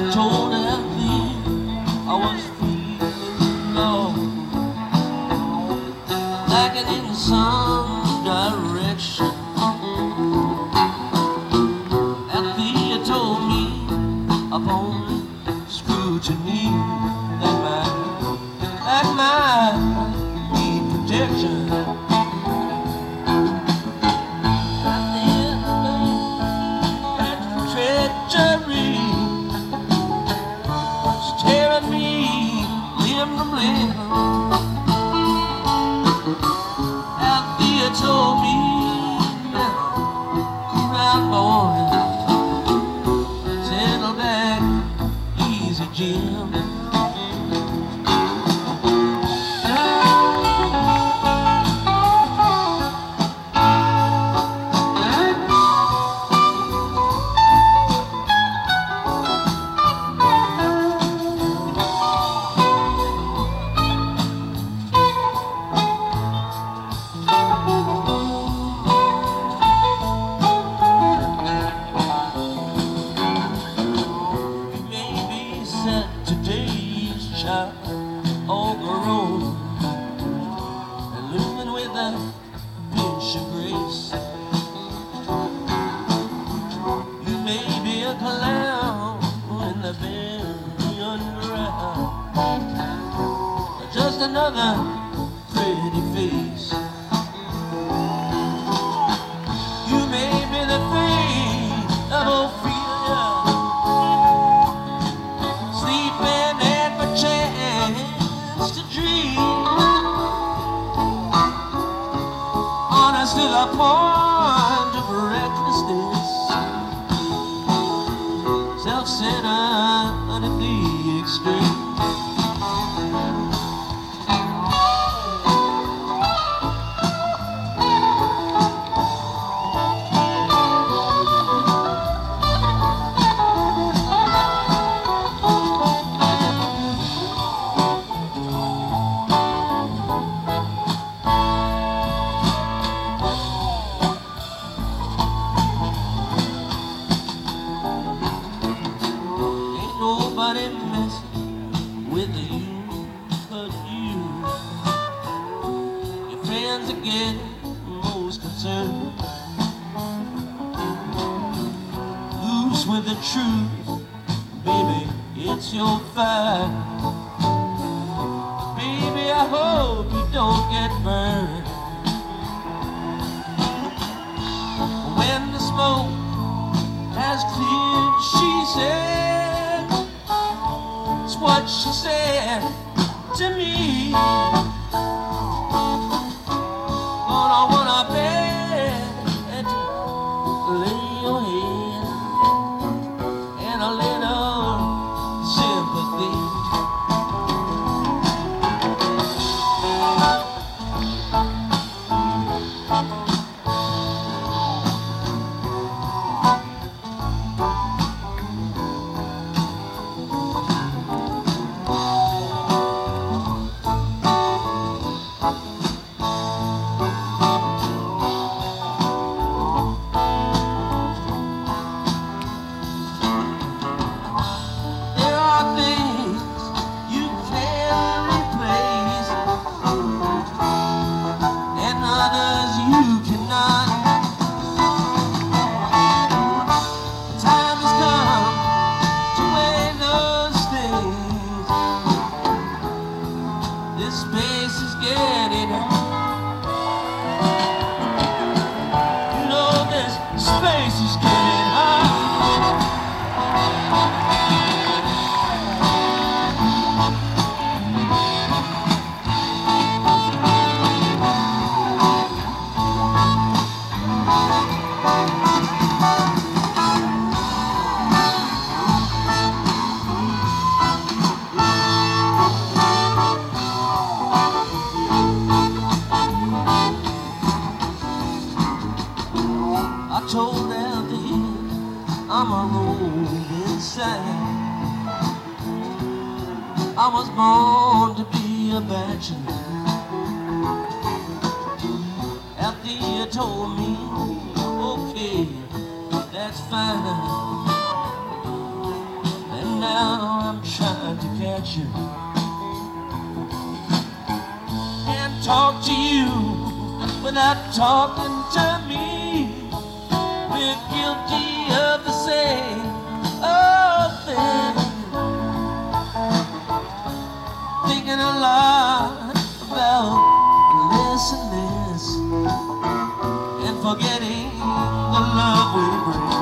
told Althea I was feeling low, lacking in some direction. Althea told me upon scrutiny that my need protection. Treachery staring me limb from limb. Althea told me, cool out boy, settle back, easy Jim. Today's child, all grown and living with a pinch of grace. You may be a clown in the billion round, just another pretty face. You may be the face of Ophelia, sleeping at my chance to dream, honest to the point of recklessness, self-centered at the extreme. Nobody messing with you but you. Your friends are getting most concerned. Loose with the truth, baby, it's your fight. Baby, I hope you don't get burned. When the smoke has cleared, she said, what she said to me. But I wanna bet, lay your head and a little sympathy. This space is getting hot. You know this space is getting hot. I told Althea I'm a roving sign. I was born to be a bachelor. Althea told me, okay, that's fine. And now I'm trying to catch you and talk to you without talking to me. We're guilty of the same old thing, thinking a lot about this and this, and forgetting the love we bring.